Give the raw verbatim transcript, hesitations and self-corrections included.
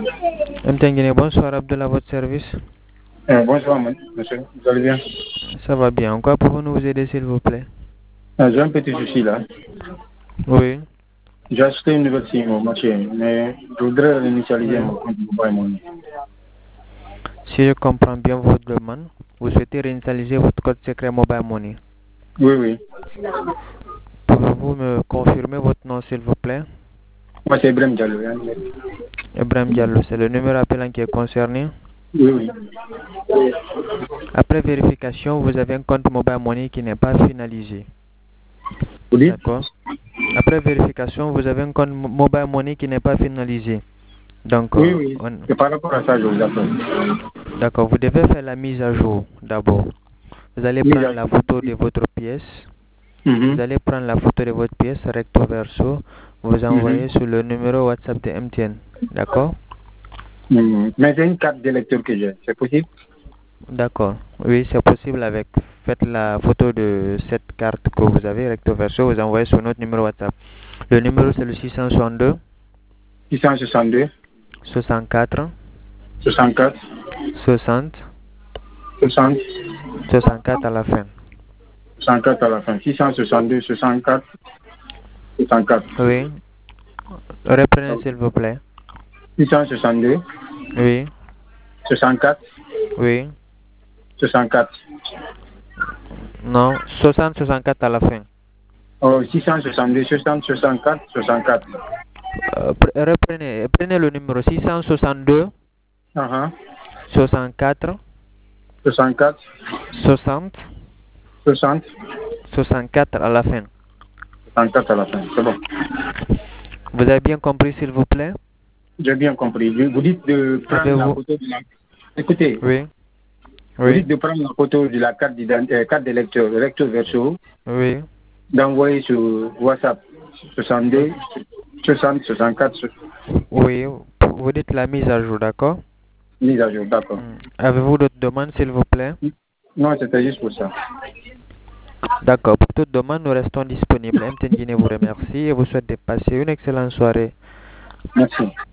M T N Guinée, bonsoir Abdullah, à votre service. Euh, bonsoir, monsieur. Vous allez bien? Ça va bien. En quoi pouvons-nous vous aider, s'il vous plaît? Euh, J'ai un petit souci là. Oui. J'ai acheté une nouvelle SIM au marché, mais je voudrais réinitialiser Oui. mon compte Mobile Money. Si je comprends bien votre demande, vous souhaitez réinitialiser votre code secret Mobile Money. Oui, oui. Pouvez-vous me confirmer votre nom, s'il vous plaît? Moi, c'est Ibrahim Diallo. Hein. Ibrahim Diallo, c'est le numéro appelant qui est concerné. Oui, oui. Après vérification, vous avez un compte Mobile Money qui n'est pas finalisé. Vous dites? D'accord. Après vérification, vous avez un compte Mobile Money qui n'est pas finalisé. Donc, Oui, euh, oui. on... C'est par rapport à ça que je vous appelle. D'accord, vous devez faire la mise à jour d'abord. Vous allez Mise prendre à la photo de votre pièce. Vous Mhm. allez prendre la photo de votre pièce recto verso. Vous Mhm. envoyez sur le numéro WhatsApp de M T N. D'accord? Mhm. Mais c'est une carte d'électeur que j'ai. C'est possible? D'accord. Oui, c'est possible avec. Faites la photo de cette carte que vous avez recto verso. Vous envoyez sur notre numéro WhatsApp. Le numéro c'est le six cent soixante-deux, six cent soixante-deux, soixante-quatre, soixante-quatre, soixante, soixante, soixante-quatre à la fin. soixante-quatre à la fin. six cent soixante-deux, soixante-quatre, soixante-quatre. Oui. Reprenez s'il vous plaît. six cent soixante-deux, Oui. soixante-quatre, Oui. soixante-quatre. Non, soixante, soixante-quatre à la fin. Oh, six cent soixante-deux, soixante, soixante-quatre, soixante-quatre. Euh, pre- reprenez, prenez le numéro six cent soixante-deux, Uh-huh. soixante-quatre, soixante-quatre, soixante, soixante, soixante-quatre à la fin. soixante-quatre à la fin. C'est bon. Vous avez bien compris, s'il vous plaît? J'ai bien compris. Vous dites de prendre la Avez-vous? photo de la... Écoutez, Oui. vous Oui. dites de prendre la photo de la carte d'identité, euh, carte d'électeur, recto verso, Oui. d'envoyer sur WhatsApp soixante-deux, soixante, soixante-quatre, Oui. Vous dites la mise à jour, d'accord? mise à jour. D'accord. Hmm. Avez-vous d'autres demandes, s'il vous plaît? Non, c'était juste pour ça. D'accord. Pour toute demande, nous restons disponibles. M T N Guinée vous remercie et vous souhaite de passer une excellente soirée. Merci.